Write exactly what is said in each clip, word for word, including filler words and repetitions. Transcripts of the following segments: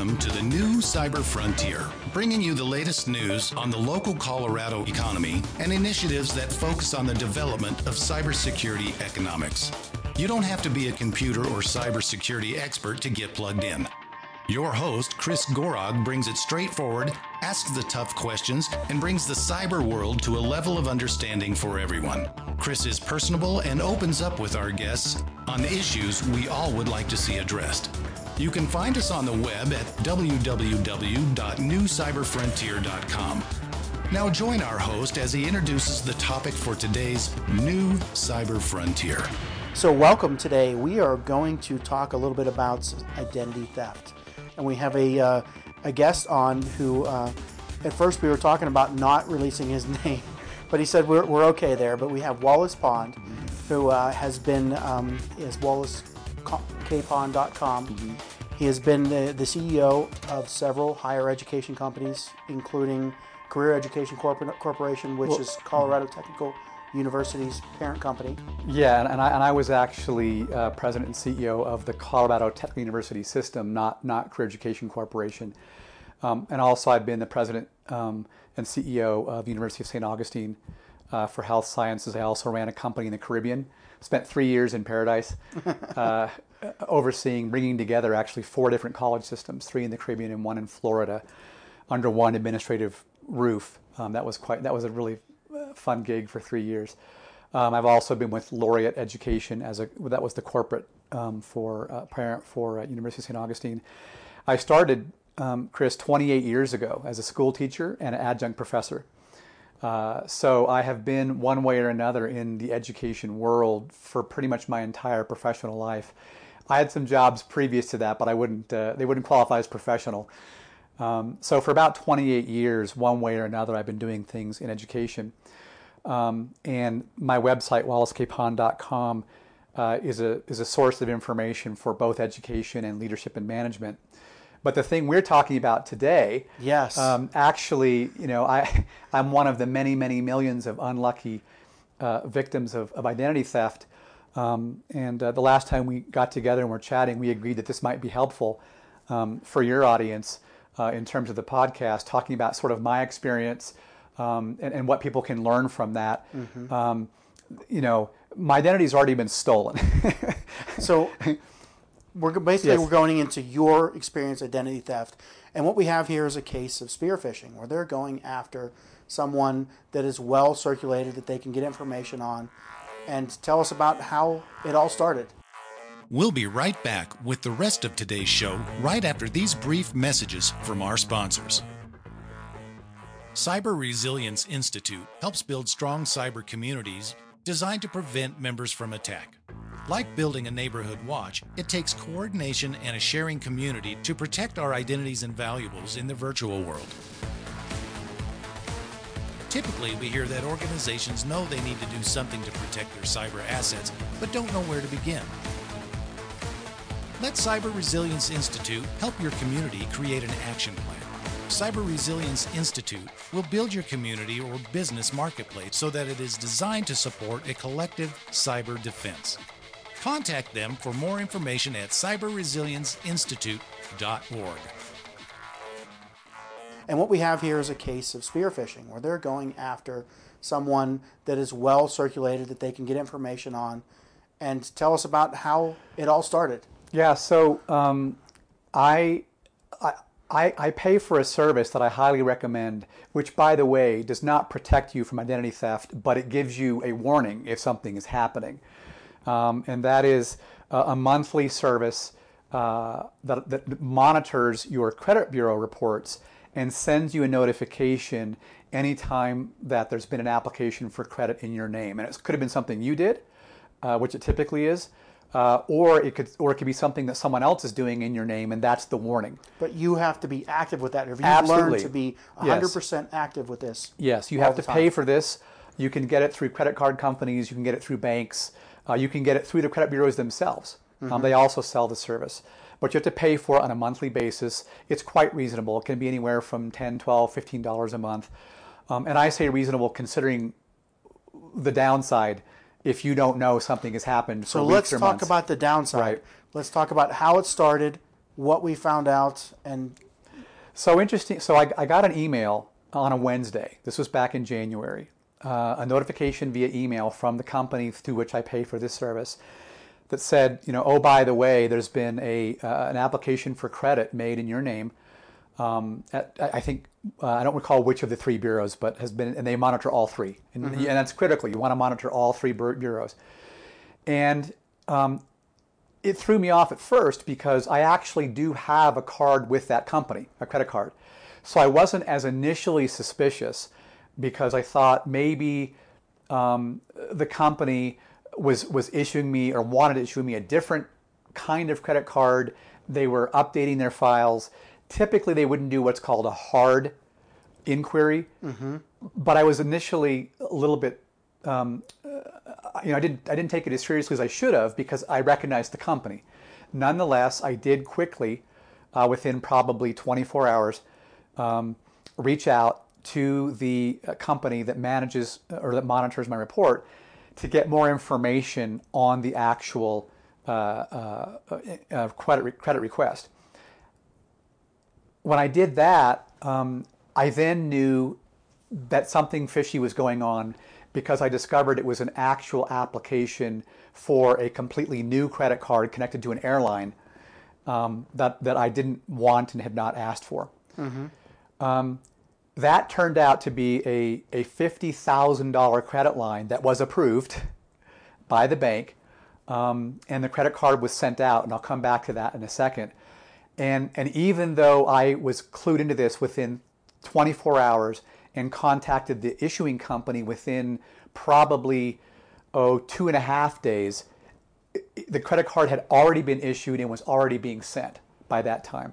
Welcome to the new Cyber Frontier, bringing you the latest news on the local Colorado economy and initiatives that focus on the development of cybersecurity economics. You don't have to be a computer or cybersecurity expert to get plugged in. Your host, Chris Gorog, brings it straightforward, asks the tough questions, and brings the cyber world to a level of understanding for everyone. Chris is personable and opens up with our guests on the issues we all would like to see addressed. You can find us on the web at w w w dot new cyber frontier dot com. Now join our host as he introduces the topic for today's new Cyber Frontier. So welcome today. We are going to talk a little bit about identity theft. And we have a, uh, a guest on who, uh, at first we were talking about not releasing his name, but he said we're, we're okay there. But we have Wallace Pond, who uh, has been, um, is wallace k pond dot com. Mm-hmm. He has been the, the C E O of several higher education companies, including Career Education Corpor- Corporation, which well, is Colorado Technical University's parent company. Yeah, and, and, I, and I was actually uh, president and C E O of the Colorado Technical University system, not not Career Education Corporation. Um, and also I've been the president um, and C E O of the University of Saint Augustine uh, for health sciences. I also ran a company in the Caribbean. Spent three years in Paradise, uh, overseeing, bringing together actually four different college systems, three in the Caribbean and one in Florida, under one administrative roof. Um, that was quite. That was a really fun gig for three years. Um, I've also been with Laureate Education as a that was the corporate um, for uh, parent for uh, University of Saint Augustine. I started, um, Chris, twenty-eight years ago as a school teacher and an adjunct professor. Uh, so I have been one way or another in the education world for pretty much my entire professional life. I had some jobs previous to that, but I wouldn't. Uh, they wouldn't qualify as professional. Um, so for about twenty-eight years, one way or another, I've been doing things in education. Um, and my website, wallace k pond dot com, uh, is a is a source of information for both education and leadership and management. But the thing we're talking about today, yes, um, actually, you know, I I'm one of the many many millions of unlucky uh, victims of, of identity theft. Um, and uh, the last time we got together and we're chatting, we agreed that this might be helpful um, for your audience uh, in terms of the podcast, talking about sort of my experience. Um, and, and what people can learn from that. Mm-hmm. Um, you know, my identity's already been stolen. So we're basically yes. we're going into your experience, identity theft, and what we have here is a case of spear phishing, where they're going after someone that is well circulated that they can get information on, and tell us about how it all started. We'll be right back with the rest of today's show right after these brief messages from our sponsors. Cyber Resilience Institute helps build strong cyber communities designed to prevent members from attack. Like building a neighborhood watch, it takes coordination and a sharing community to protect our identities and valuables in the virtual world. Typically, we hear that organizations know they need to do something to protect their cyber assets, but don't know where to begin. Let Cyber Resilience Institute help your community create an action plan. Cyber Resilience Institute will build your community or business marketplace so that it is designed to support a collective cyber defense. Contact them for more information at cyber resilience institute dot org. And what we have here is a case of spear phishing, where they're going after someone that is well circulated that they can get information on, and tell us about how it all started. Yeah, so um, I... I I, I pay for a service that I highly recommend, which, by the way, does not protect you from identity theft, but it gives you a warning if something is happening. Um, and that is a, a monthly service uh, that, that monitors your credit bureau reports and sends you a notification anytime that there's been an application for credit in your name. And it could have been something you did, uh, which it typically is. Uh, or it could, or it could be something that someone else is doing in your name, and that's the warning. But you have to be active with that. If you've Absolutely. learned to be one hundred percent yes. active with this. Yes, you have to pay for this. You can get it through credit card companies. You can get it through banks. Uh, you can get it through the credit bureaus themselves. Mm-hmm. Um, they also sell the service. But you have to pay for it on a monthly basis. It's quite reasonable. It can be anywhere from ten dollars, twelve dollars, fifteen dollars a month. Um, and I say reasonable considering the downside if you don't know something has happened for so weeks let's or talk months. about the downside. Right. Let's talk about how it started what we found out. And so interesting. So I, I got an email on a Wednesday. This was back in January. Uh, a notification via email from the company through which I pay for this service that said, you know, oh, by the way, there's been a uh, an application for credit made in your name. Um, at, I think uh, I don't recall which of the three bureaus, but has been, and they monitor all three, and, mm-hmm. and that's critical. You want to monitor all three bureaus, and um, it threw me off at first because I actually do have a card with that company, a credit card, so I wasn't as initially suspicious because I thought maybe um, the company was was issuing me or wanted to issue me a different kind of credit card. They were updating their files. Typically, they wouldn't do what's called a hard inquiry, mm-hmm. but I was initially a little bit, um, uh, you know, I didn't I didn't take it as seriously as I should have because I recognized the company. Nonetheless, I did quickly, uh, within probably twenty-four hours, um, reach out to the company that manages or that monitors my report to get more information on the actual uh, uh, uh, credit re- credit request. When I did that, um, I then knew that something fishy was going on because I discovered it was an actual application for a completely new credit card connected to an airline um, that, that I didn't want and had not asked for. Mm-hmm. Um, that turned out to be a, a fifty thousand dollars credit line that was approved by the bank, um, and the credit card was sent out, and I'll come back to that in a second. And and even though I was clued into this within twenty-four hours and contacted the issuing company within probably, oh, two and a half days, the credit card had already been issued and was already being sent by that time.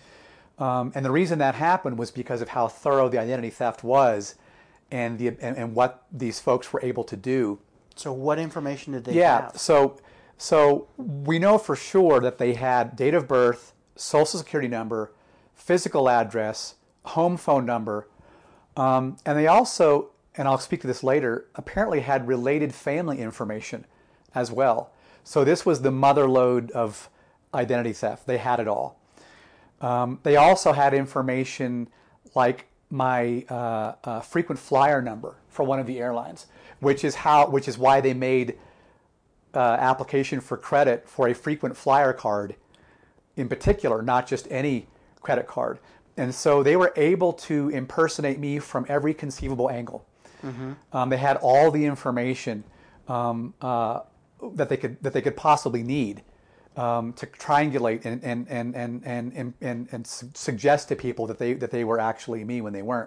Um, and the reason that happened was because of how thorough the identity theft was and the and, and what these folks were able to do. So what information did they yeah, have? so so we know for sure that they had date of birth, social security number, physical address, home phone number, um, and they also, and I'll speak to this later, apparently had related family information as well. So this was the mother lode of identity theft. They had it all. Um, they also had information like my uh, uh, frequent flyer number for one of the airlines, which is how, which is why they made uh, application for credit for a frequent flyer card in particular, not just any credit card. And so they were able to impersonate me from every conceivable angle. Mm-hmm. Um, they had all the information um, uh, that they could that they could possibly need um, to triangulate and and and and and and, and, and su- suggest to people that they that they were actually me when they weren't.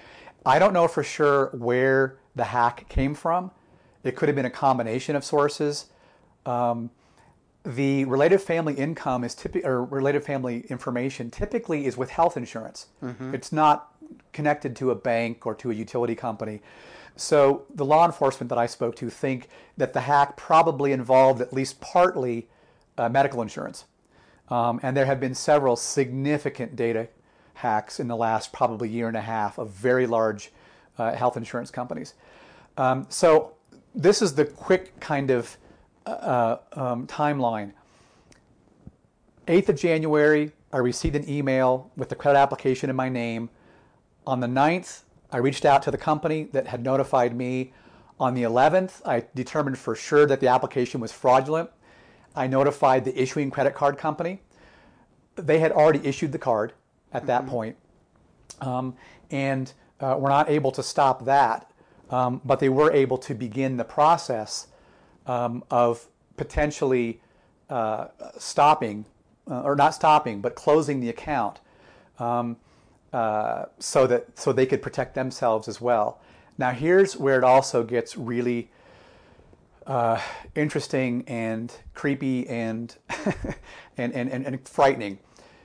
I don't know for sure where the hack came from. It could have been a combination of sources. Um, The related family income is typically, or related family information typically is with health insurance. Mm-hmm. It's not connected to a bank or to a utility company. So the law enforcement that I spoke to think that the hack probably involved at least partly uh, medical insurance. Um, and there have been several significant data hacks in the last probably year and a half of very large uh, health insurance companies. Um, so this is the quick kind of Uh, um, timeline. eighth of January, I received an email with the credit application in my name. On the ninth, I reached out to the company that had notified me. On the eleventh, I determined for sure that the application was fraudulent. I notified the issuing credit card company. They had already issued the card at that mm-hmm. point, um, and uh, were not able to stop that, um, but they were able to begin the process Um, of potentially uh, stopping, uh, or not stopping, but closing the account, um, uh, so that so they could protect themselves as well. Now here's where it also gets really uh, interesting and creepy and, and, and and and frightening.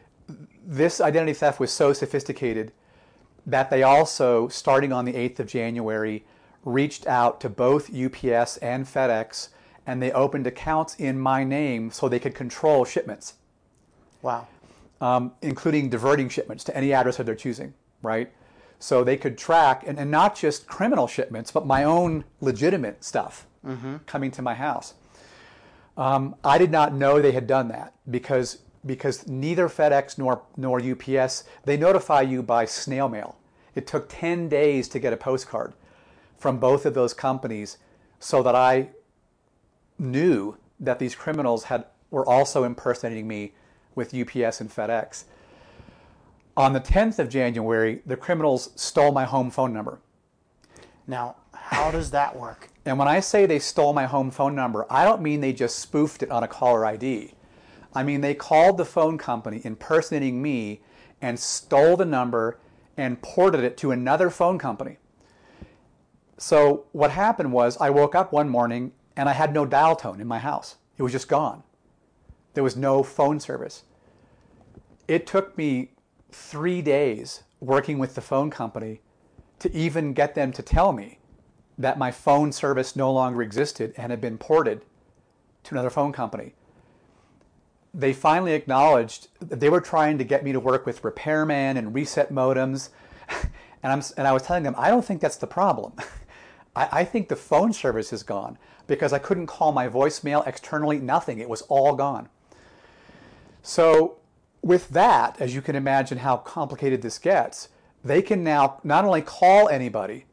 This identity theft was so sophisticated that they also, starting on the eighth of January, reached out to both U P S and FedEx, and they opened accounts in my name so they could control shipments. Wow. Um, including diverting shipments to any address of their choosing, right? So they could track, and, and not just criminal shipments, but my own legitimate stuff mm-hmm. coming to my house. Um, I did not know they had done that because because neither FedEx nor, nor U P S, they notify you by snail mail. It took ten days to get a postcard from both of those companies so that I knew that these criminals had were also impersonating me with U P S and FedEx. On the tenth of January, the criminals stole my home phone number. Now, how does that work? And when I say they stole my home phone number, I don't mean they just spoofed it on a caller I D. I mean they called the phone company impersonating me and stole the number and ported it to another phone company. So what happened was I woke up one morning and I had no dial tone in my house. It was just gone. There was no phone service. It took me three days working with the phone company to even get them to tell me that my phone service no longer existed and had been ported to another phone company. They finally acknowledged that they were trying to get me to work with repairman and reset modems. And, I'm, and I was telling them, I don't think that's the problem. I, I think the phone service is gone because I couldn't call my voicemail externally, nothing. It was all gone. So with that, as you can imagine how complicated this gets, they can now not only call anybody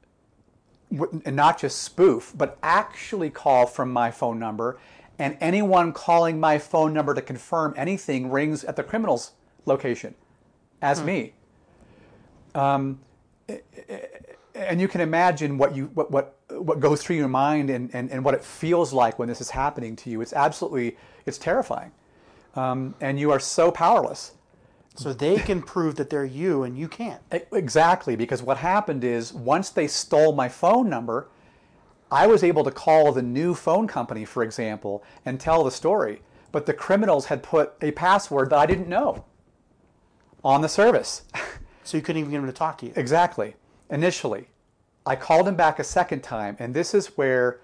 and not just spoof, but actually call from my phone number, and anyone calling my phone number to confirm anything rings at the criminal's location as hmm. me. Um, and you can imagine what you what what, what goes through your mind and, and, and what it feels like when this is happening to you. It's absolutely, it's terrifying. Um, and you are so powerless. So they can prove that they're you and you can't. Exactly, because what happened is once they stole my phone number, I was able to call the new phone company, for example, and tell the story. But the criminals had put a password that I didn't know on the service. So you couldn't even get them to talk to you. Exactly. Initially. I called him back a second time, and this is where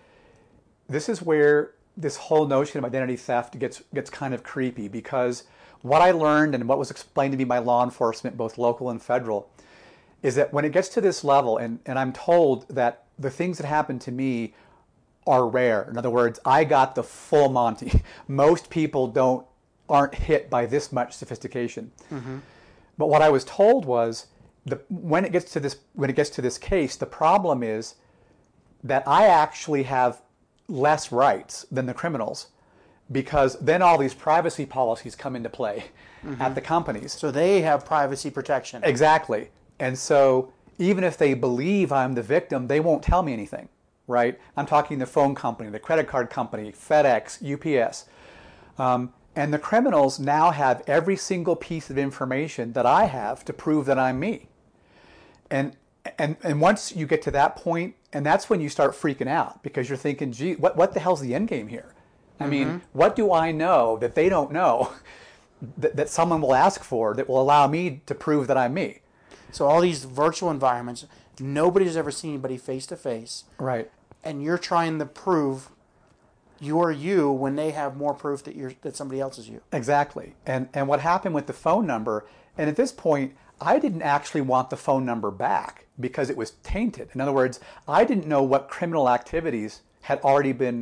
this is where this whole notion of identity theft gets gets kind of creepy, because what I learned and what was explained to me by law enforcement, both local and federal, is that when it gets to this level, and, and I'm told that the things that happen to me are rare. In other words, I got the full Monty. Most people don't aren't hit by this much sophistication. Mm-hmm. But what I was told was, the, when it gets to this when it gets to this case, the problem is that I actually have less rights than the criminals, because then all these privacy policies come into play mm-hmm. at the companies. So they have privacy protection. Exactly. And so even if they believe I'm the victim, they won't tell me anything, right? I'm talking the phone company, the credit card company, FedEx, U P S. Um, and the criminals now have every single piece of information that I have to prove that I'm me. And and and once you get to that point, and that's when you start freaking out, because you're thinking, gee, what, what the hell's the end game here? I mm-hmm. mean, what do I know that they don't know that, that someone will ask for that will allow me to prove that I'm me? So all these virtual environments, nobody's ever seen anybody face to face. Right. And you're trying to prove you're you when they have more proof that you're that somebody else is you. Exactly. And and what happened with the phone number, and at this point, I didn't actually want the phone number back because it was tainted. In other words, I didn't know what criminal activities had already been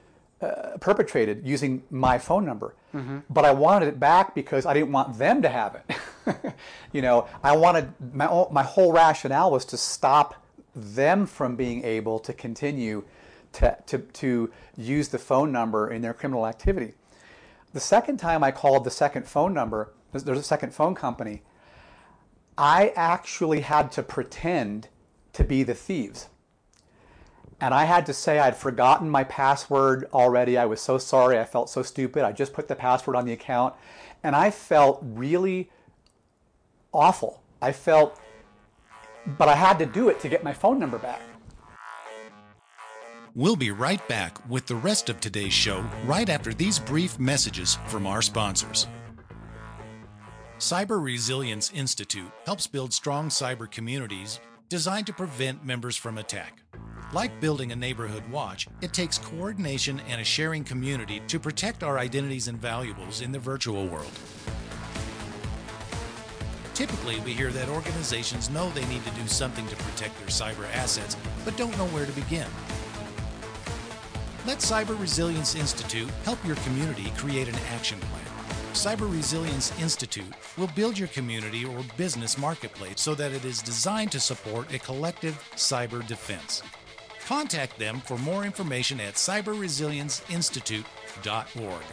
uh, perpetrated using my phone number. Mm-hmm. But I wanted it back because I didn't want them to have it. You know, I wanted, my, my whole rationale was to stop them from being able to continue to, to, to use the phone number in their criminal activity. The second time I called the second phone number, there's a second phone company, I actually had to pretend to be the thieves. And I had to say I'd forgotten my password already. I was so sorry. I felt so stupid. I just put the password on the account. And I felt really awful. I felt, but I had to do it to get my phone number back. We'll be right back with the rest of today's show right after these brief messages from our sponsors. Cyber Resilience Institute helps build strong cyber communities designed to prevent members from attack. Like building a neighborhood watch, it takes coordination and a sharing community to protect our identities and valuables in the virtual world. Typically, we hear that organizations know they need to do something to protect their cyber assets, but don't know where to begin. Let Cyber Resilience Institute help your community create an action plan. Cyber Resilience Institute will build your community or business marketplace so that it is designed to support a collective cyber defense. Contact them for more information at cyber resilience institute dot org.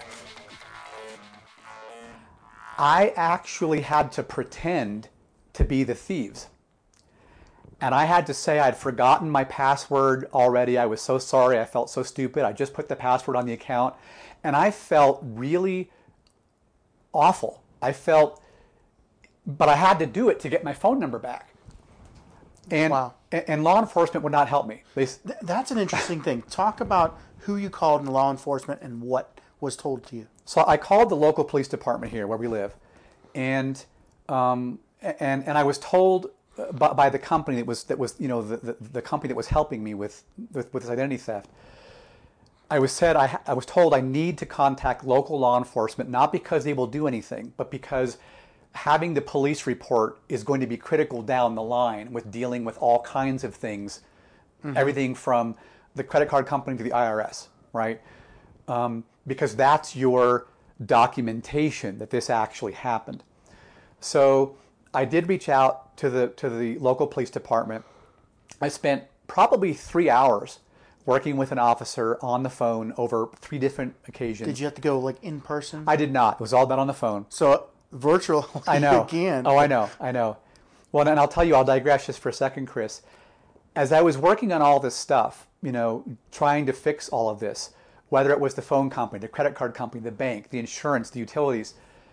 I actually had to pretend to be the thieves. And I had to say I'd forgotten my password already. I was so sorry. I felt so stupid. I just put the password on the account. And I felt really awful. I felt, but I had to do it to get my phone number back. And, wow. and, and law enforcement would not help me. They, Th- that's an interesting thing. Talk about who you called in law enforcement and what was told to you. So I called the local police department here where we live. And, um, and, and I was told by, by the company that was, that was you know, the, the, the company that was helping me with, with, with this identity theft. I was said I, I was told I need to contact local law enforcement, not because they will do anything, but because having the police report is going to be critical down the line with dealing with all kinds of things, mm-hmm. everything from the credit card company to the I R S, right? Um, because that's your documentation that this actually happened. So I did reach out to the to the local police department. I spent probably three hours working with an officer on the phone over three different occasions. Did you have to go like in person? I did not. It was all done on the phone. So virtual I know. again. Oh, I know. I know. Well, and I'll tell you, I'll digress just for a second, Chris. As I was working on all this stuff, you know, trying to fix all of this, whether it was the phone company, the credit card company, the bank, the insurance, the utilities,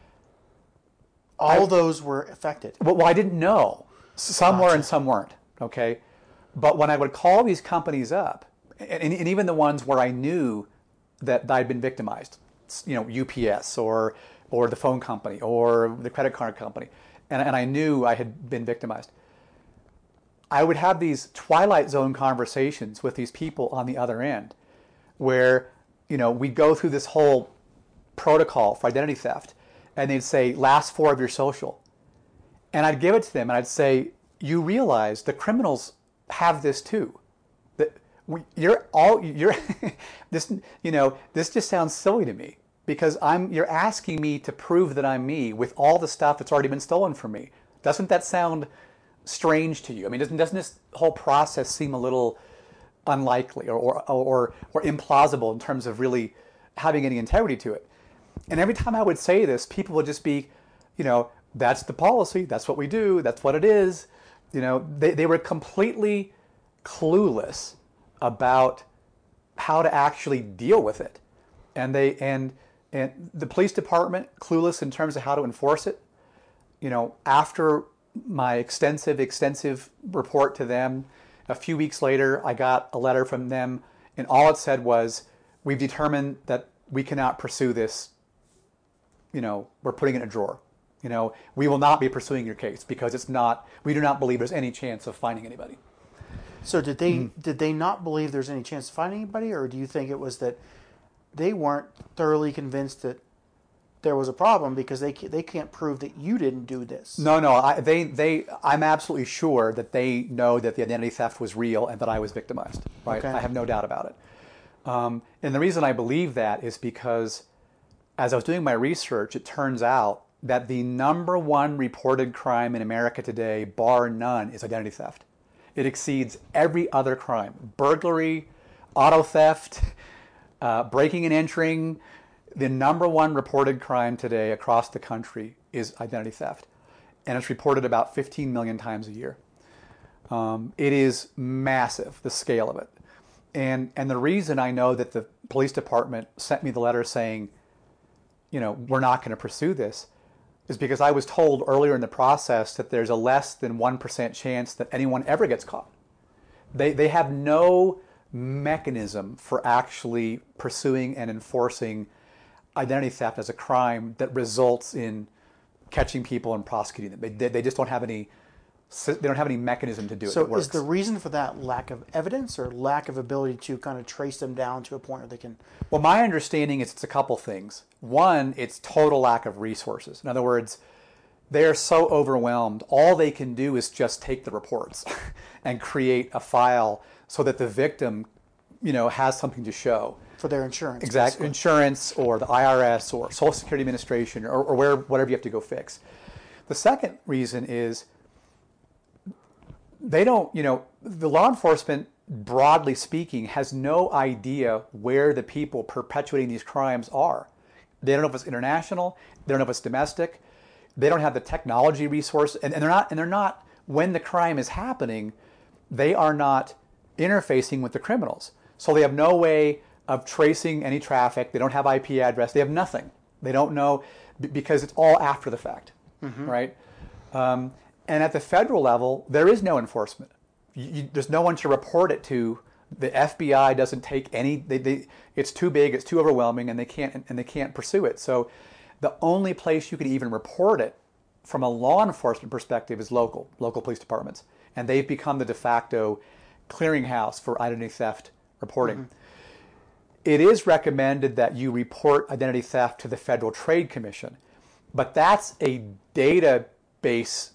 all I, those were affected. Well, well I didn't know. Some Gotcha. were and some weren't, okay? But when I would call these companies up, and, and even the ones where I knew that I'd been victimized, you know, U P S or or the phone company or the credit card company, and, and I knew I had been victimized, I would have these Twilight Zone conversations with these people on the other end where, you know, we go through this whole protocol for identity theft, and they'd say, last four of your social. And I'd give it to them, and I'd say, you realize the criminals have this too. That we, you're all, you're, this, you know, this just sounds silly to me because I'm, you're asking me to prove that I'm me with all the stuff that's already been stolen from me. Doesn't that sound strange to you? I mean, doesn't, doesn't this whole process seem a little unlikely or, or, or, or implausible in terms of really having any integrity to it? And every time I would say this, people would just be, you know, that's the policy, that's what we do, that's what it is. You know, they, they were completely clueless about how to actually deal with it. And they and and the police department clueless in terms of how to enforce it. You know, after my extensive, extensive report to them, a few weeks later, I got a letter from them, and all it said was, we've determined that we cannot pursue this. You know, we're putting it in a drawer. You know, we will not be pursuing your case because it's not, we do not believe there's any chance of finding anybody. So did they Mm-hmm. did they not believe there's any chance of finding anybody, or do you think it was that they weren't thoroughly convinced that there was a problem because they they can't prove that you didn't do this? No, no, I, they they I'm absolutely sure that they know that the identity theft was real and that I was victimized. Right, Okay. I have no doubt about it. Um, and the reason I believe that is because as I was doing my research, it turns out that the number one reported crime in America today, bar none, is identity theft. It exceeds every other crime. Burglary, auto theft, uh, breaking and entering. The number one reported crime today across the country is identity theft. And it's reported about fifteen million times a year. Um, it is massive, the scale of it. And, and the reason I know that the police department sent me the letter saying, you know, we're not going to pursue this, is because I was told earlier in the process that there's a less than one percent chance that anyone ever gets caught. They, they have no mechanism for actually pursuing and enforcing identity theft as a crime that results in catching people and prosecuting them. They, they just don't have any, they don't have any mechanism to do it. So that works. is the reason for that lack of evidence or lack of ability to kind of trace them down to a point where they can... Well, my understanding is it's a couple things. One, it's total lack of resources. In other words, they are so overwhelmed, all they can do is just take the reports and create a file so that the victim you know, has something to show. For their insurance. Exactly. Insurance or the I R S or Social Security Administration or, or where, whatever you have to go fix. The second reason is they don't, you know, the law enforcement, broadly speaking, has no idea where the people perpetuating these crimes are. They don't know if it's international. They don't know if it's domestic. They don't have the technology resource, and, and they're not. And they're not. When the crime is happening, they are not interfacing with the criminals. So they have no way of tracing any traffic. They don't have I P address. They have nothing. They don't know because it's all after the fact, mm-hmm. right? Um, and at the federal level, there is no enforcement. You, you, there's no one to report it to. The F B I doesn't take any. They, they, it's too big. It's too overwhelming, and they can't and they can't pursue it. So, the only place you could even report it, from a law enforcement perspective, is local local police departments, and they've become the de facto clearinghouse for identity theft reporting. Mm-hmm. It is recommended that you report identity theft to the Federal Trade Commission, but that's a database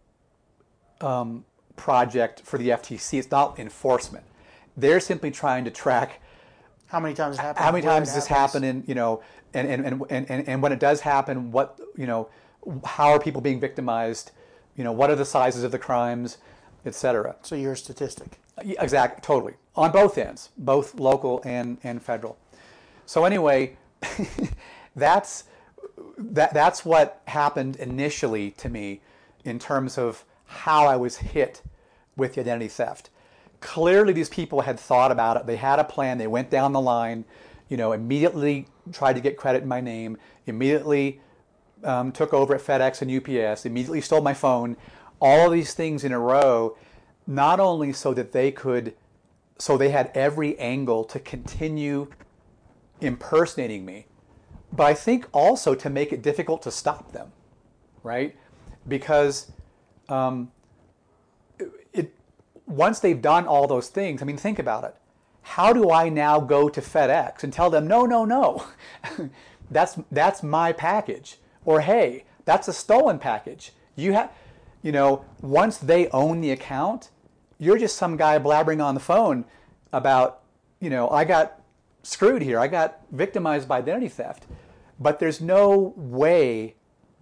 um, project for the F T C. It's not enforcement. They're simply trying to track how many times it happens, how many times this happen, and you know, and and, and and and when it does happen, what you know, how are people being victimized? You know, what are the sizes of the crimes, et cetera. So you're a statistic. Exactly, totally. On both ends, both local and, and federal. So anyway, that's that that's what happened initially to me in terms of how I was hit with the identity theft. Clearly these people had thought about it. They had a plan. They went down the line, you know, immediately tried to get credit in my name, immediately um, took over at FedEx and U P S, immediately stole my phone, all of these things in a row. Not only so that they could, so they had every angle to continue impersonating me, but I think also to make it difficult to stop them, right? Because um, it, it once they've done all those things, I mean, think about it. How do I now go to FedEx and tell them, no, no, no, that's that's my package, or hey, that's a stolen package. You have. You know, once they own the account, you're just some guy blabbering on the phone about, you know, I got screwed here. I got victimized by identity theft. But there's no way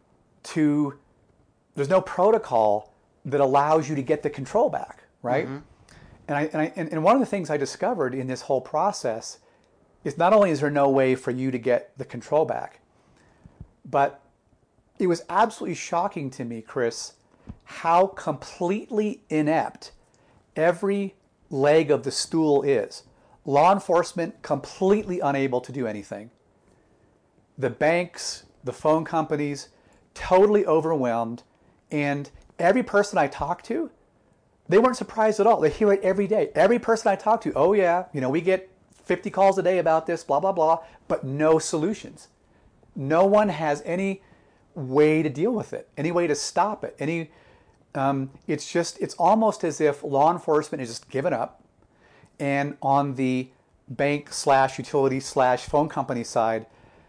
to, there's no protocol that allows you to get the control back, right? Mm-hmm. And, I, and, I, and, and one of the things I discovered in this whole process is not only is there no way for you to get the control back, but it was absolutely shocking to me, Chris, how completely inept every leg of the stool is. Law enforcement completely unable to do anything. The banks, the phone companies, totally overwhelmed. And every person I talked to, they weren't surprised at all. They hear it every day. Every person I talk to, oh yeah, you know, we get fifty calls a day about this, blah, blah, blah, but no solutions. No one has any way to deal with it, any way to stop it, any Um, it's just, it's almost as if law enforcement has just given up, and on the bank slash utility slash phone company side,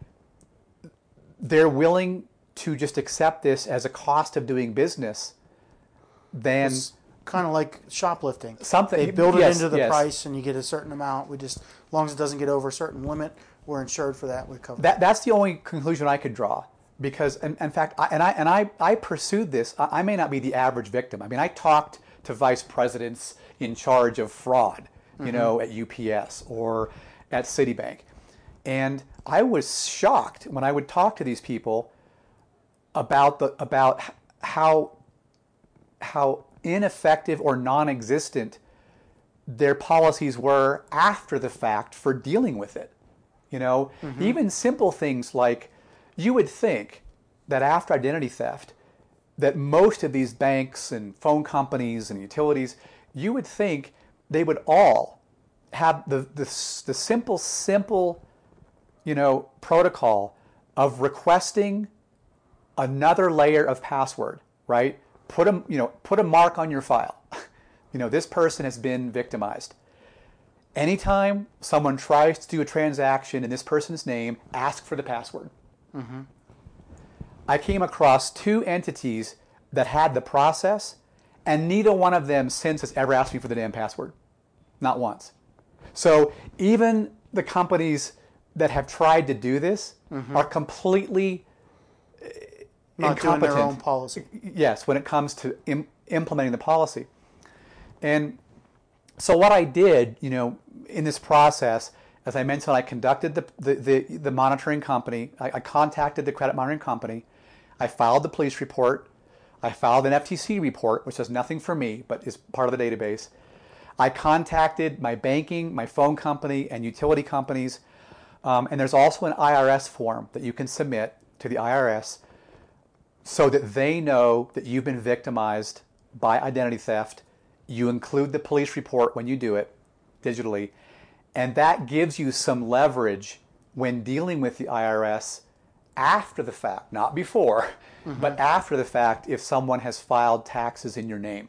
they're willing to just accept this as a cost of doing business. Then it's kind of like shoplifting. Something they build it yes, into the yes. price, and you get a certain amount. We just, as long as it doesn't get over a certain limit, we're insured for that. We cover that. That's the only conclusion I could draw. Because, in, in fact, I, and I and I, I pursued this. I, I may not be the average victim. I mean, I talked to vice presidents in charge of fraud, you mm-hmm. know, at U P S or at Citibank, and I was shocked when I would talk to these people about the about how how ineffective or non-existent their policies were after the fact for dealing with it. You know, mm-hmm. even simple things like, you would think that after identity theft, that most of these banks and phone companies and utilities, you would think they would all have the the, the simple, simple, you know, protocol of requesting another layer of password, right? Put a, you know, put a mark on your file. You know, this person has been victimized. Anytime someone tries to do a transaction in this person's name, ask for the password. Mm-hmm. I came across two entities that had the process, and neither one of them since has ever asked me for the damn password. Not once. So even the companies that have tried to do this Mm-hmm. are completely Not doing incompetent. their own policy. Yes, when it comes to im- implementing the policy. And so what I did, you know, in this process, as I mentioned, I conducted the the, the, the monitoring company. I, I contacted the credit monitoring company. I filed the police report. I filed an F T C report, which does nothing for me, but is part of the database. I contacted my banking, my phone company, and utility companies. Um, and there's also an I R S form that you can submit to the I R S so that they know that you've been victimized by identity theft. You include the police report when you do it digitally, and that gives you some leverage when dealing with the I R S after the fact, not before, mm-hmm. but after the fact if someone has filed taxes in your name.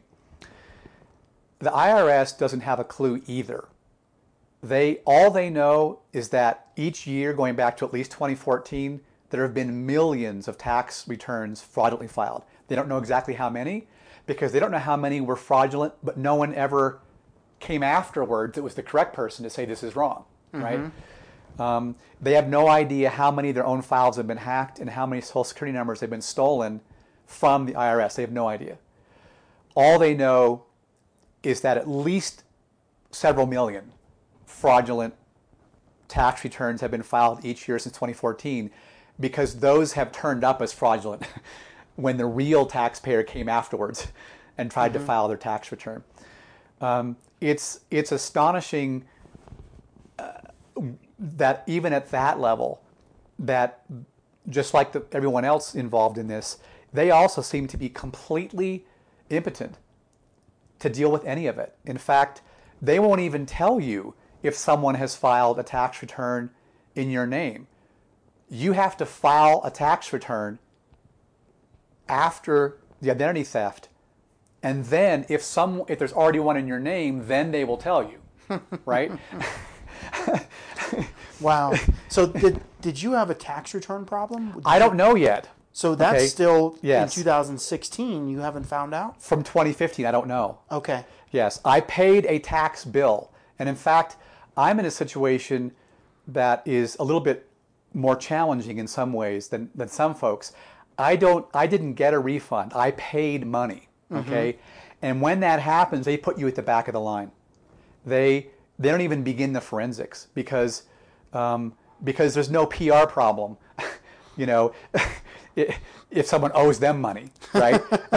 The I R S doesn't have a clue either. They all they know is that each year, going back to at least twenty fourteen, there have been millions of tax returns fraudulently filed. They don't know exactly how many because they don't know how many were fraudulent, but no one ever came afterwards. It was the correct person to say this is wrong, mm-hmm. right? Um, they have no idea how many of their own files have been hacked and how many Social Security numbers have been stolen from the I R S. They have no idea. All they know is that at least several million fraudulent tax returns have been filed each year since twenty fourteen because those have turned up as fraudulent when the real taxpayer came afterwards and tried mm-hmm. to file their tax return. Um, it's it's astonishing uh, that even at that level, that just like the, everyone else involved in this, they also seem to be completely impotent to deal with any of it. In fact, they won't even tell you if someone has filed a tax return in your name. You have to file a tax return after the identity theft, and then if some if there's already one in your name, then they will tell you, right? Wow. So did did you have a tax return problem? Did I don't know yet. So that's okay. still yes. in two thousand sixteen. You haven't found out? From twenty fifteen, I don't know. Okay. Yes, I paid a tax bill, and in fact, I'm in a situation that is a little bit more challenging in some ways than, than some folks. I don't. I didn't get a refund. I paid money. Okay, mm-hmm. and when that happens, they put you at the back of the line. They they don't even begin the forensics because um, because there's no P R problem. You know, if someone owes them money, right?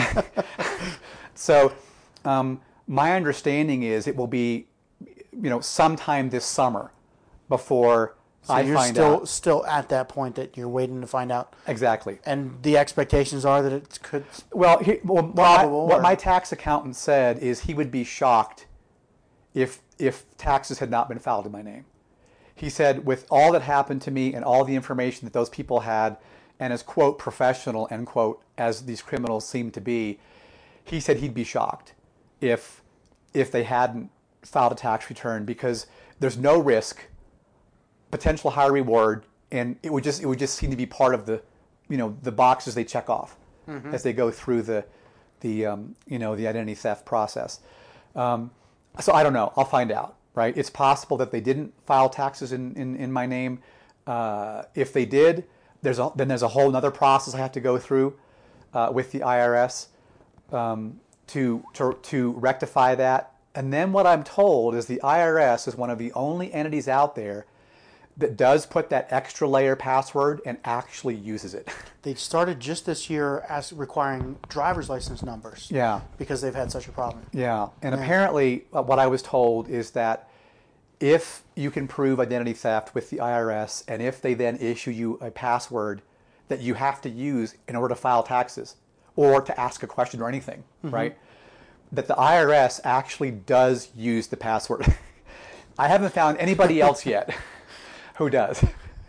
So um, my understanding is it will be, you know, sometime this summer before so I you're find still, out. still at that point that you're waiting to find out. Exactly. And the expectations are that it could. Well, he, well what, my, what my tax accountant said is he would be shocked if if taxes had not been filed in my name. He said, with all that happened to me and all the information that those people had, and as, quote, professional, end quote, as these criminals seem to be, he said he'd be shocked if if they hadn't filed a tax return because there's no risk, potential high reward, and it would just it would just seem to be part of the, you know, the boxes they check off mm-hmm. as they go through the the um, you know the identity theft process. Um, so I don't know. I'll find out. Right? It's possible that they didn't file taxes in, in, in my name. Uh, if they did, there's a, then there's a whole other process I have to go through uh, with the I R S um, to, to to rectify that. And then what I'm told is the I R S is one of the only entities out there that does put that extra layer password and actually uses it. They started just this year as requiring driver's license numbers. Yeah. Because they've had such a problem. Yeah. And yeah. apparently uh, what I was told is that if you can prove identity theft with the I R S and if they then issue you a password that you have to use in order to file taxes or to ask a question or anything, mm-hmm. right? That the I R S actually does use the password. I haven't found anybody else yet who does.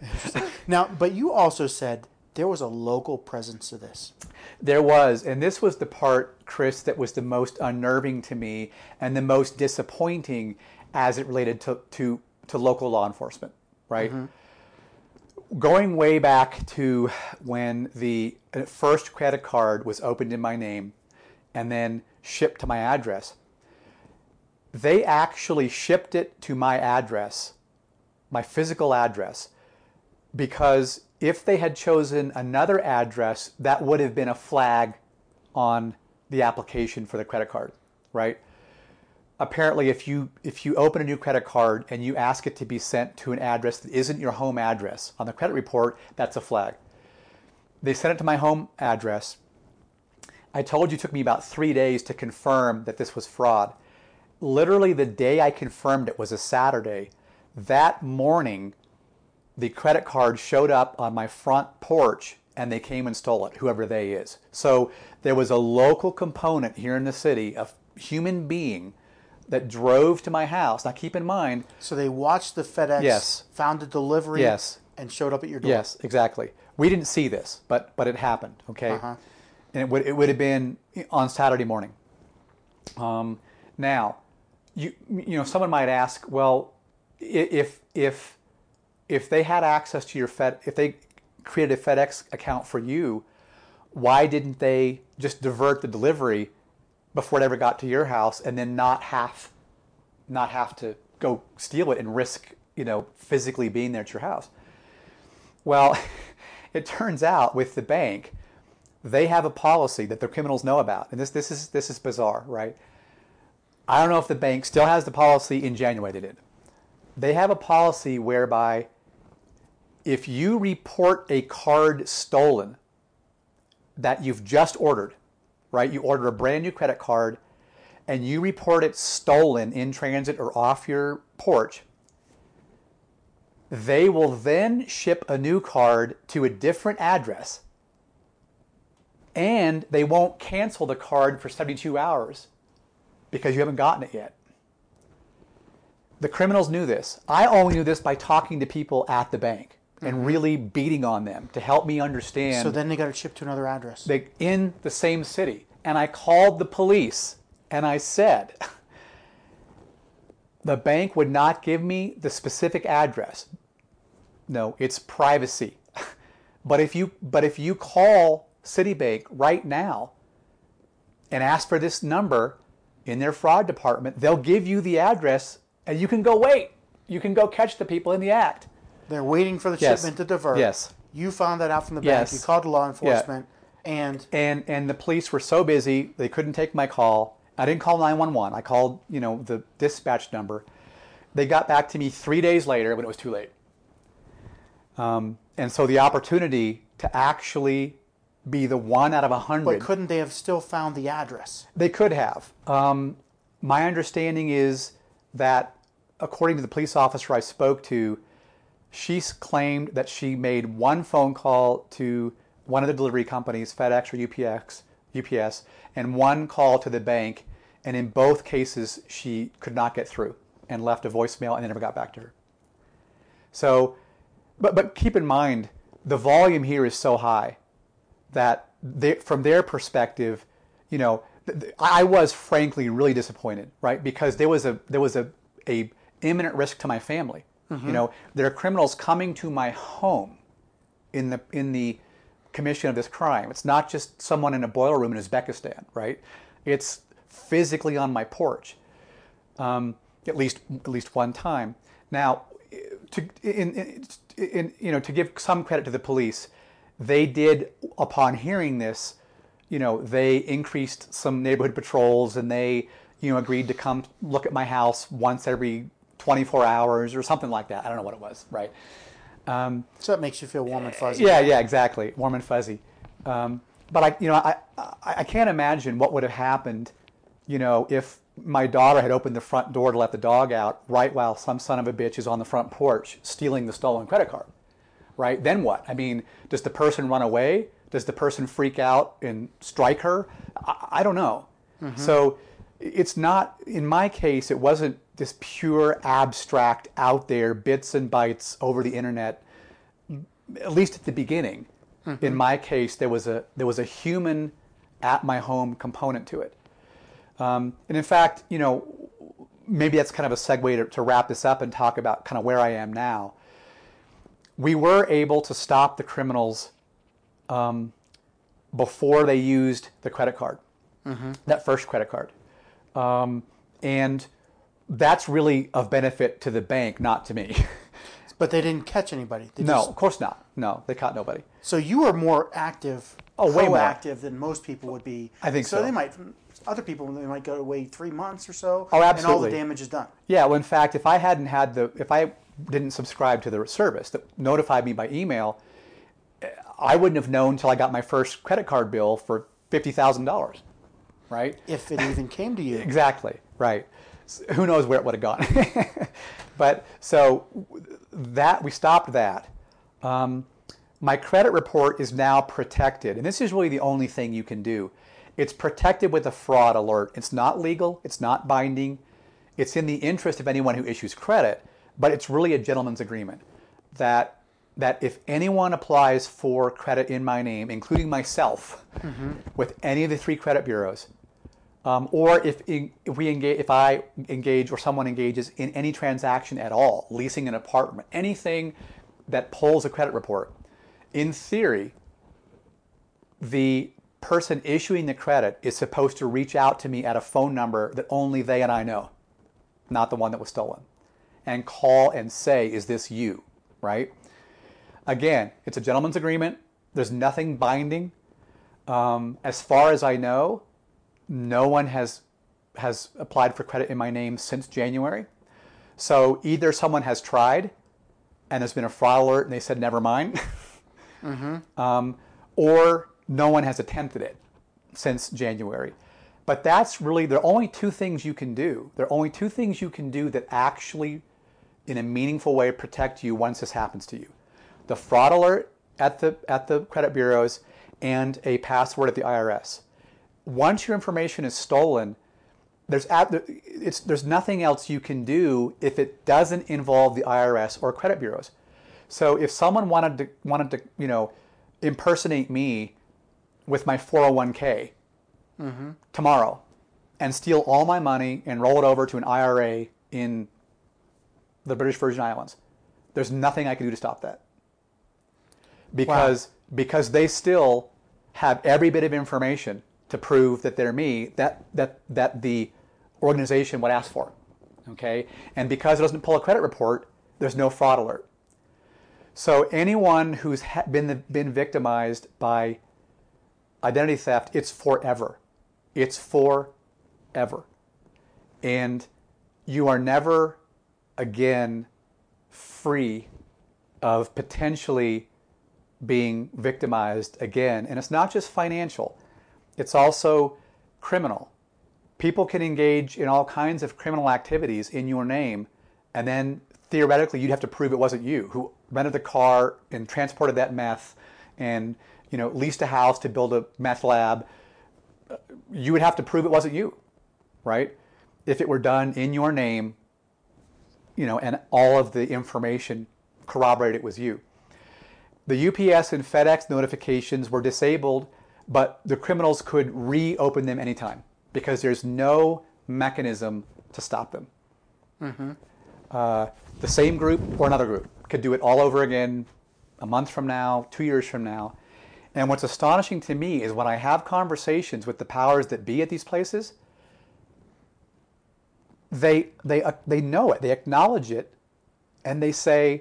Now, but you also said there was a local presence to this. There was, and this was the part, Chris, that was the most unnerving to me and the most disappointing as it related to, to, to local law enforcement, right? Mm-hmm. Going way back to when the first credit card was opened in my name and then shipped to my address, they actually shipped it to my address, my physical address, because if they had chosen another address, that would have been a flag on the application for the credit card, right? Apparently, if you if you open a new credit card and you ask it to be sent to an address that isn't your home address on the credit report, that's a flag. They sent it to my home address. I told you it took me about three days to confirm that this was fraud. Literally the day I confirmed it was a Saturday. That morning, the credit card showed up on my front porch and they came and stole it, whoever they is. So there was a local component here in the city, a human being that drove to my house. Now keep in mind. So they watched the FedEx, yes. found the delivery, yes. and showed up at your door. Yes, exactly. We didn't see this, but but it happened, okay? Uh-huh. And it would it would have been on Saturday morning. Um, now, you you know, someone might ask, well, if if if they had access to your Fed, if they created a FedEx account for you, why didn't they just divert the delivery before it ever got to your house, and then not have not have to go steal it and risk, you know, physically being there at your house? Well, it turns out with the bank, they have a policy that the criminals know about, and this this is this is bizarre, right? I don't know if the bank still has the policy. In January they did. They have a policy whereby if you report a card stolen that you've just ordered, right? You order a brand new credit card and you report it stolen in transit or off your porch, they will then ship a new card to a different address, and they won't cancel the card for seventy-two hours because you haven't gotten it yet. The criminals knew this. I only knew this by talking to people at the bank and mm-hmm. really beating on them to help me understand. So then they got it shipped to another address. They, in the same city. And I called the police and I said, the bank would not give me the specific address. No, it's privacy. But if you but if you call Citibank right now and ask for this number in their fraud department, they'll give you the address and you can go wait. You can go catch the people in the act. They're waiting for the yes. shipment to divert. Yes. You found that out from the yes. bank. You called law enforcement. Yeah. And, and and the police were so busy they couldn't take my call. I didn't call nine one one. I called, you know, the dispatch number. They got back to me three days later when it was too late. Um, and so the opportunity to actually be the one out of a hundred. But couldn't they have still found the address? They could have. Um, my understanding is that, according to the police officer I spoke to, she claimed that she made one phone call to one of the delivery companies, FedEx or U P X, U P S, and one call to the bank, and in both cases she could not get through and left a voicemail and they never got back to her. So, but but keep in mind, the volume here is so high that they, from their perspective, you know, th- th- I was frankly really disappointed, right? Because there was a there was a, a imminent risk to my family. Mm-hmm. You know, there are criminals coming to my home in the in the commission of this crime. It's not just someone in a boiler room in Uzbekistan, right? It's physically on my porch, um, at least at least one time. Now, to in, in, in you know to give some credit to the police, they did, upon hearing this, you know, they increased some neighborhood patrols and they, you know, agreed to come look at my house once every twenty-four hours or something like that. I don't know what it was, right? Um, so that makes you feel warm and fuzzy. Yeah, yeah, exactly, warm and fuzzy. Um, but I, you know, I, I, I can't imagine what would have happened, you know, if my daughter had opened the front door to let the dog out right while some son of a bitch is on the front porch stealing the stolen credit card, right? Then what? I mean, does the person run away? Does the person freak out and strike her? I, I don't know. Mm-hmm. So it's not, in my case, it wasn't this pure abstract out there bits and bytes over the internet. At least at the beginning, mm-hmm. in my case, there was a there was a human at my home component to it. Um, and in fact, you know, maybe that's kind of a segue to, to wrap this up and talk about kind of where I am now. We were able to stop the criminals um, before they used the credit card, mm-hmm. that first credit card, um, and that's really of benefit to the bank, not to me. But they didn't catch anybody. They No, just, of course not. No, they caught nobody. so you were more active, Oh, way more. proactive than most people would be. I think so. So they might, other people, they might go wait three months or so. Oh, And all the absolutely. damage is done. Yeah, well, in fact, if I hadn't had the, if I didn't subscribe to the service that notified me by email, I wouldn't have known until I got my first credit card bill for fifty thousand dollars, right? If it even came to you. Exactly, right. So who knows where it would have gone. But so that, we stopped that. Um, my credit report is now protected, and this is really the only thing you can do. It's protected with a fraud alert. It's not legal, it's not binding, it's in the interest of anyone who issues credit, but it's really a gentleman's agreement that that if anyone applies for credit in my name, including myself, mm-hmm. with any of the three credit bureaus, um, or if, in, if we engage, if I engage or someone engages in any transaction at all, leasing an apartment, anything that pulls a credit report, in theory, the person issuing the credit is supposed to reach out to me at a phone number that only they and I know, not the one that was stolen, and call and say, is this you, right? Again, it's a gentleman's agreement. There's nothing binding. Um, as far as I know, no one has has applied for credit in my name since January. So either someone has tried and there's been a fraud alert and they said, never mind, mm-hmm. um, or no one has attempted it since January. But that's really, there are only two things you can do. There are only two things you can do that actually, in a meaningful way, protect you once this happens to you. The fraud alert at the at the credit bureaus and a password at the I R S. Once your information is stolen, there's it's there's nothing else you can do if it doesn't involve the I R S or credit bureaus. So if someone wanted to wanted to you know impersonate me with my four oh one k mm-hmm. tomorrow and steal all my money and roll it over to an I R A in the British Virgin Islands, there's nothing I can do to stop that. Because wow. because they still have every bit of information to prove that they're me, that that that the organization would ask for, okay? And because it doesn't pull a credit report, there's no fraud alert. So anyone who's ha- been the, been victimized by identity theft, it's forever. It's forever. And you are never again free of potentially being victimized again. And it's not just financial, it's also criminal. People can engage in all kinds of criminal activities in your name, and then theoretically you'd have to prove it wasn't you who rented the car and transported that meth and you know leased a house to build a meth lab. You would have to prove it wasn't you, right? If it were done in your name, you know, and all of the information corroborated it was you. The U P S and FedEx notifications were disabled, but the criminals could reopen them anytime because there's no mechanism to stop them. Mm-hmm. Uh, the same group or another group could do it all over again a month from now, two years from now. And what's astonishing to me is when I have conversations with the powers that be at these places, they they uh, they know it, they acknowledge it, and they say,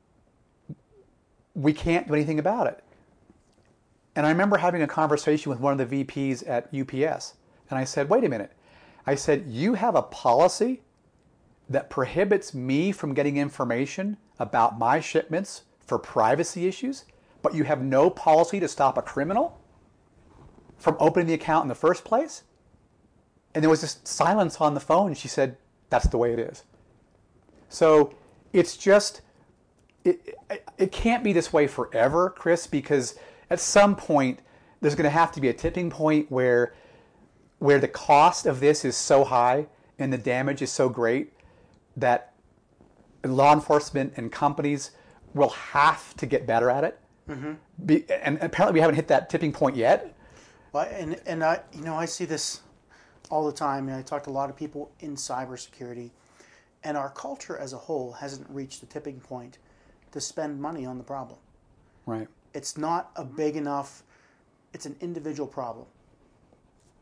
we can't do anything about it. And I remember having a conversation with one of the V Ps at U P S, and I said, wait a minute. I said, you have a policy that prohibits me from getting information about my shipments for privacy issues, but you have no policy to stop a criminal from opening the account in the first place? And there was this silence on the phone. She said, that's the way it is. So it's just, it, it, it can't be this way forever, Chris, because at some point there's going to have to be a tipping point where, where the cost of this is so high and the damage is so great that law enforcement and companies will have to get better at it. Mm-hmm. Be, and apparently we haven't hit that tipping point yet. Well, and and I, you know, I see this all the time, and I talk to a lot of people in cybersecurity, and our culture as a whole hasn't reached the tipping point to spend money on the problem. Right. It's not a big enough, it's an individual problem.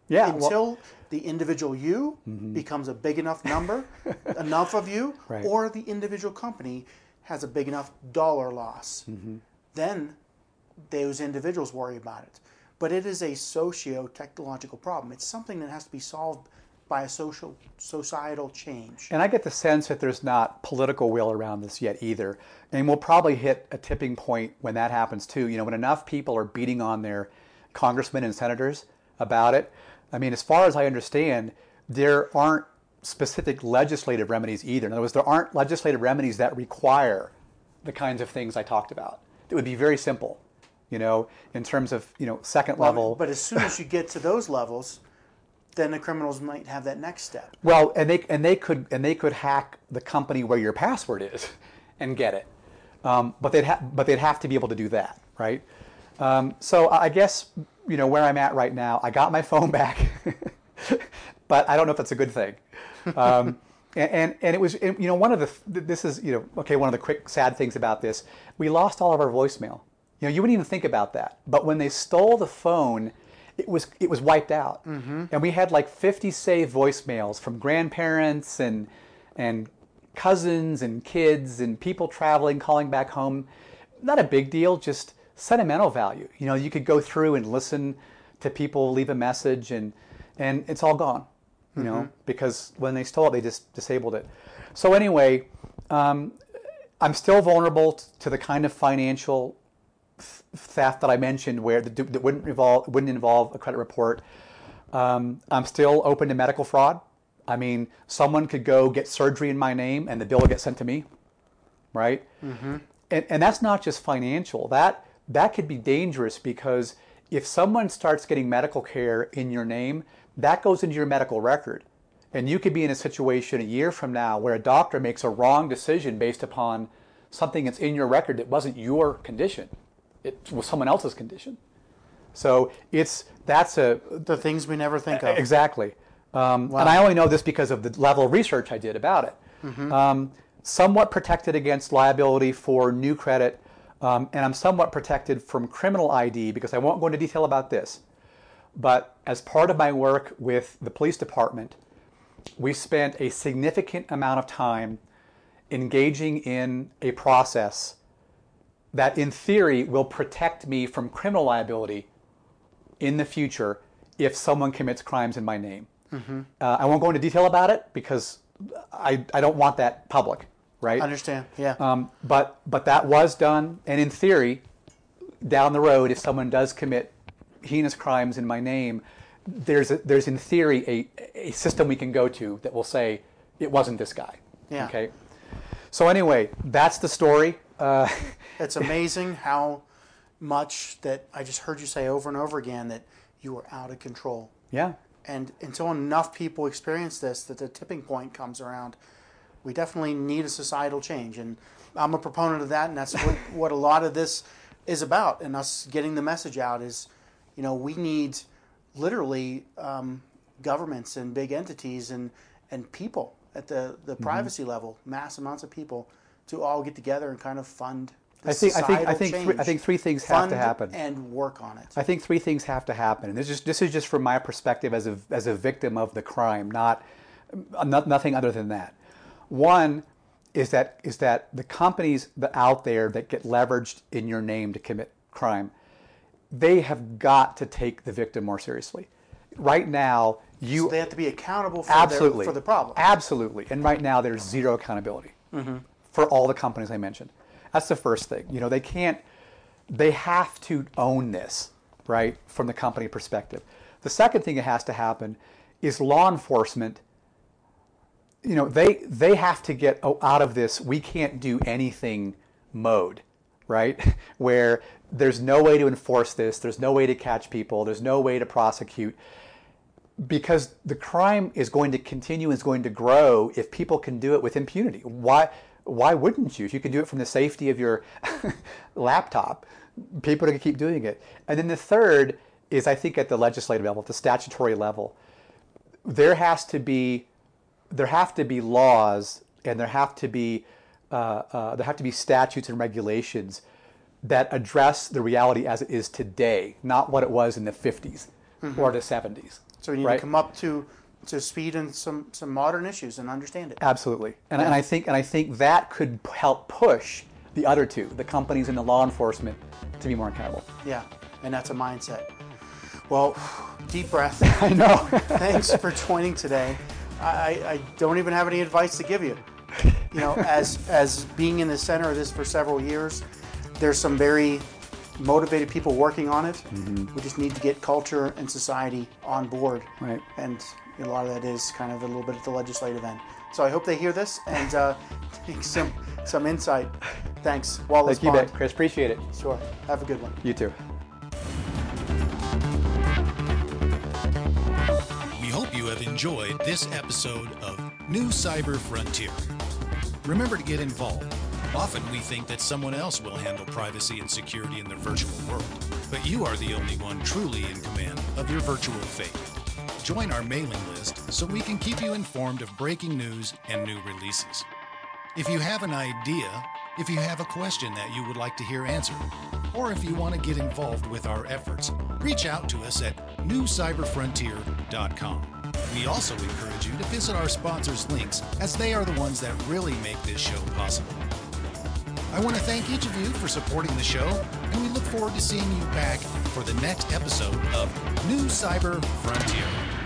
Yeah, until well, the individual you mm-hmm. becomes a big enough number, enough of you, right. or the individual company has a big enough dollar loss. Mm-hmm. Then those individuals worry about it. But it is a socio-technological problem. It's something that has to be solved by a social, societal change. And I get the sense that there's not political will around this yet either. And we'll probably hit a tipping point when that happens too. You know, when enough people are beating on their congressmen and senators about it. I mean, as far as I understand, there aren't specific legislative remedies either. In other words, there aren't legislative remedies that require the kinds of things I talked about. It would be very simple, you know, in terms of, you know, second well, level. But as soon as you get to those levels, then the criminals might have that next step. Well, and they and they could and they could hack the company where your password is, and get it. Um, but they'd ha- but they'd have to be able to do that, right? Um, so I guess, you know, where I'm at right now, I got my phone back, but I don't know if that's a good thing. Um, and, and and it was, you know, one of the this is you know okay one of the quick sad things about this, we lost all of our voicemail. You know, you wouldn't even think about that, but when they stole the phone, it was it was wiped out, mm-hmm. and we had like fifty saved voicemails from grandparents and and cousins and kids and people traveling, calling back home. Not a big deal, just sentimental value. You know, you could go through and listen to people leave a message, and and it's all gone. You mm-hmm. know, because when they stole it, they just disabled it. So anyway, um, I'm still vulnerable to the kind of financial theft that I mentioned, where the, that wouldn't involve wouldn't involve a credit report. Um, I'm still open to medical fraud. I mean, someone could go get surgery in my name, and the bill will get sent to me, right? Mm-hmm. And and that's not just financial. That that could be dangerous, because if someone starts getting medical care in your name, that goes into your medical record, and you could be in a situation a year from now where a doctor makes a wrong decision based upon something that's in your record that wasn't your condition. It was someone else's condition. So it's that's a the things we never think of. Exactly. Um, wow. And I only know this because of the level of research I did about it. Mm-hmm. Um, somewhat protected against liability for new credit, um, and I'm somewhat protected from criminal I D, because I won't go into detail about this. But as part of my work with the police department, we spent a significant amount of time engaging in a process that in theory will protect me from criminal liability in the future if someone commits crimes in my name. Mm-hmm. Uh, I won't go into detail about it because I, I don't want that public, right? I understand, yeah. Um, but but that was done, and in theory, down the road, if someone does commit heinous crimes in my name, there's a, there's in theory a, a system we can go to that will say it wasn't this guy. Yeah. Okay. So anyway, that's the story. Uh, it's amazing how much that I just heard you say over and over again, that you were out of control. Yeah. And until enough people experience this, that the tipping point comes around, we definitely need a societal change. And I'm a proponent of that, and that's what, what a lot of this is about, and us getting the message out is, you know, we need literally um, governments and big entities and, and people at the, the mm-hmm. privacy level, mass amounts of people, to all get together and kind of fund the I think I think I societal think change. three, I think three things have Fund to happen and work on it. I think three things have to happen, and this is this is just from my perspective as a as a victim of the crime, not, not nothing other than that. One is that is that the companies that out there that get leveraged in your name to commit crime, they have got to take the victim more seriously. Right now, you so they have to be accountable for absolutely their, for the problem. Absolutely, and right now there's zero accountability mm-hmm. for all the companies I mentioned. That's the first thing. You know, they can't, they have to own this, right, from the company perspective. The second thing that has to happen is law enforcement, you know, they they have to get out of this we can't do anything mode, right, where there's no way to enforce this, there's no way to catch people, there's no way to prosecute, because the crime is going to continue, is going to grow if people can do it with impunity. Why? Why wouldn't you? If you can do it from the safety of your laptop, people are going to keep doing it. And then the third is, I think, at the legislative level, at the statutory level, there has to be, there have to be laws, and there have to be, uh, uh, there have to be statutes and regulations that address the reality as it is today, not what it was in the fifties mm-hmm. or the seventies. So we need right? to come up to to speed in some, some modern issues and understand it. Absolutely. And, and I think and I think that could help push the other two, the companies and the law enforcement, to be more accountable. Yeah, and that's a mindset. Well, deep breath. I know. Thanks for joining today. I, I don't even have any advice to give you. You know, as as being in the center of this for several years, there's some very motivated people working on it. Mm-hmm. We just need to get culture and society on board. Right. And a lot of that is kind of a little bit at the legislative end. So I hope they hear this and uh, take some some insight. Thanks, Wallace Thank you, Bond. Chris. Appreciate it. Sure. Have a good one. You too. We hope you have enjoyed this episode of New Cyber Frontier. Remember to get involved. Often we think that someone else will handle privacy and security in the virtual world, but you are the only one truly in command of your virtual fate. Join our mailing list so we can keep you informed of breaking news and new releases. If you have an idea, if you have a question that you would like to hear answered, or if you want to get involved with our efforts, reach out to us at new cyber frontier dot com. We also encourage you to visit our sponsors' links, as they are the ones that really make this show possible. I want to thank each of you for supporting the show, and we look forward to seeing you back for the next episode of New Cyber Frontier.